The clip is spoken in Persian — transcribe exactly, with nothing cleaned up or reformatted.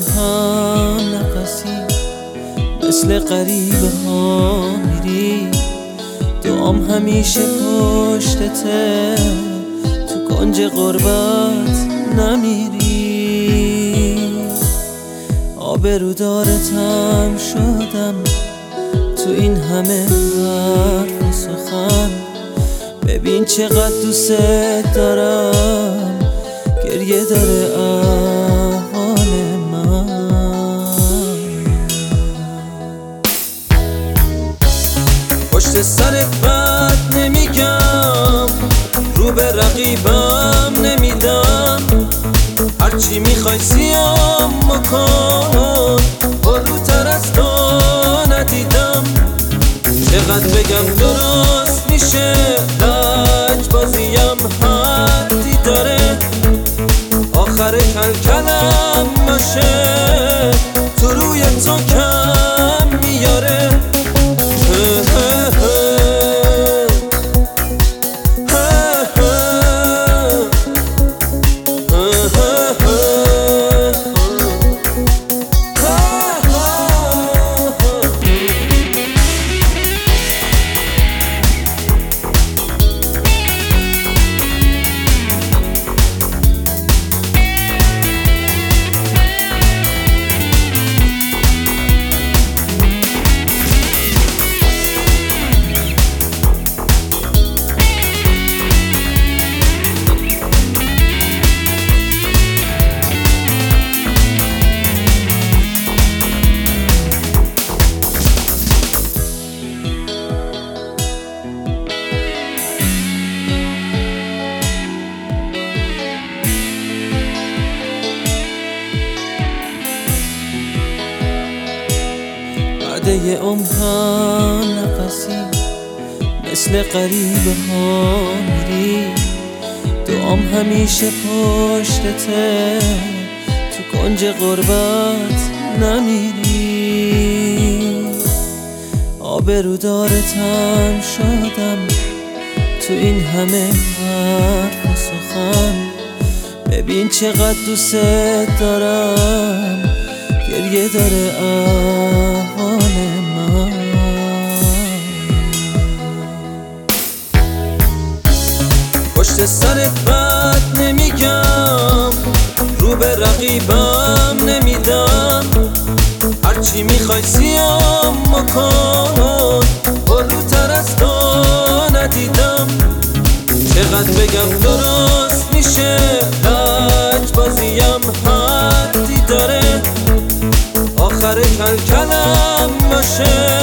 ها نفسی مثل غریبه ها میری، دوام همیشه پشتته، تو کنج غربت نمیری. آبرودارتم شدم تو این همه حرف و سخن، ببین چقدر دوست دارم، گریه داره احوال من. پشت سرت بد نمیگم، رو به رقیبم نمیدم، هرچی میخوای سیام مکن، پروتر از تو ندیدم. چقدر بگم درست میشه، لج بازیم حدی داره، آخر کل کلم باشه، تو روی تو کم میاره. یه عمرها نفسی مثل غریبه ها میری، دوام همیشه پشتته، تو کنج غربت نمیری. آبرودارتم شدم تو این همه حرف و سخن، ببین چقدر دوست دارم، گریه داره احوال من. پشت سرت بد نمیگم، رو به رقیبم نمیدم، هرچی میخوای سیام مکن، پروتر از تو ندیدم. چقدر بگم درست میشه، لج بازیم حدی داره، آخر کل کلم باشه،